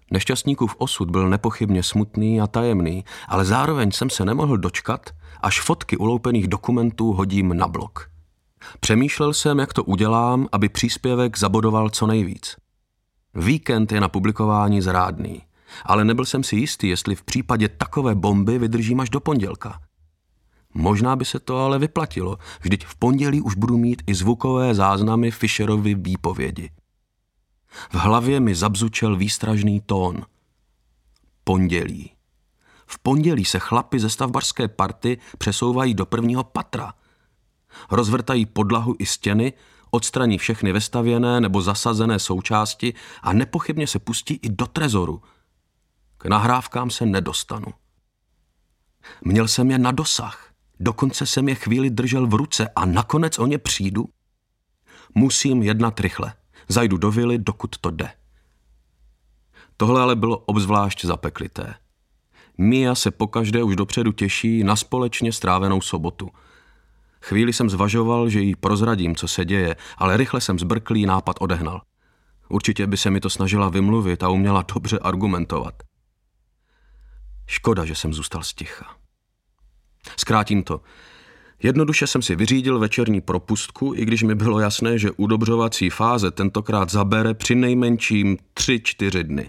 Nešťastníkův osud byl nepochybně smutný a tajemný, ale zároveň jsem se nemohl dočkat, až fotky uloupených dokumentů hodím na blog. Přemýšlel jsem, jak to udělám, aby příspěvek zabodoval co nejvíc. Víkend je na publikování zrádný, ale nebyl jsem si jistý, jestli v případě takové bomby vydržím až do pondělka. Možná by se to ale vyplatilo, vždyť v pondělí už budu mít i zvukové záznamy Fischerovy výpovědi. V hlavě mi zabzučel výstražný tón. Pondělí. V pondělí se chlapi ze stavbařské party přesouvají do prvního patra. Rozvrtají podlahu i stěny, odstraní všechny vestavěné nebo zasazené součásti a nepochybně se pustí i do trezoru. K nahrávkám se nedostanu. Měl jsem je na dosah. Dokonce jsem je chvíli držel v ruce a nakonec o ně přijdu. Musím jednat rychle. Zajdu do vily, dokud to jde. Tohle ale bylo obzvlášť zapeklité. Mia se pokaždé už dopředu těší na společně strávenou sobotu. Chvíli jsem zvažoval, že jí prozradím, co se děje, ale rychle jsem zbrklý nápad odehnal. Určitě by se mi to snažila vymluvit a uměla dobře argumentovat. Škoda, že jsem zůstal sticha. Zkrátím to. Jednoduše jsem si vyřídil večerní propustku, i když mi bylo jasné, že udobřovací fáze tentokrát zabere přinejmenším 3-4 dny.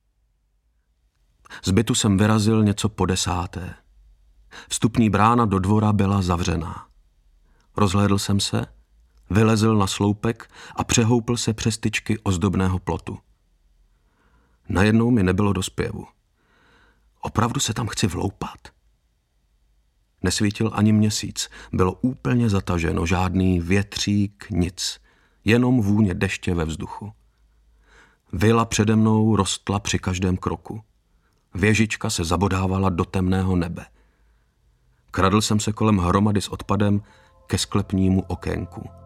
Z bytu jsem vyrazil něco po 10. Vstupní brána do dvora byla zavřená. Rozhlédl jsem se, vylezl na sloupek a přehoupl se přes tyčky ozdobného plotu. Najednou mi nebylo do zpěvu. Opravdu se tam chci vloupat? Nesvítil ani měsíc, bylo úplně zataženo, žádný větřík, nic, jenom vůně deště ve vzduchu. Vila přede mnou rostla při každém kroku. Věžička se zabodávala do temného nebe. Kradl jsem se kolem hromady s odpadem ke sklepnímu okénku.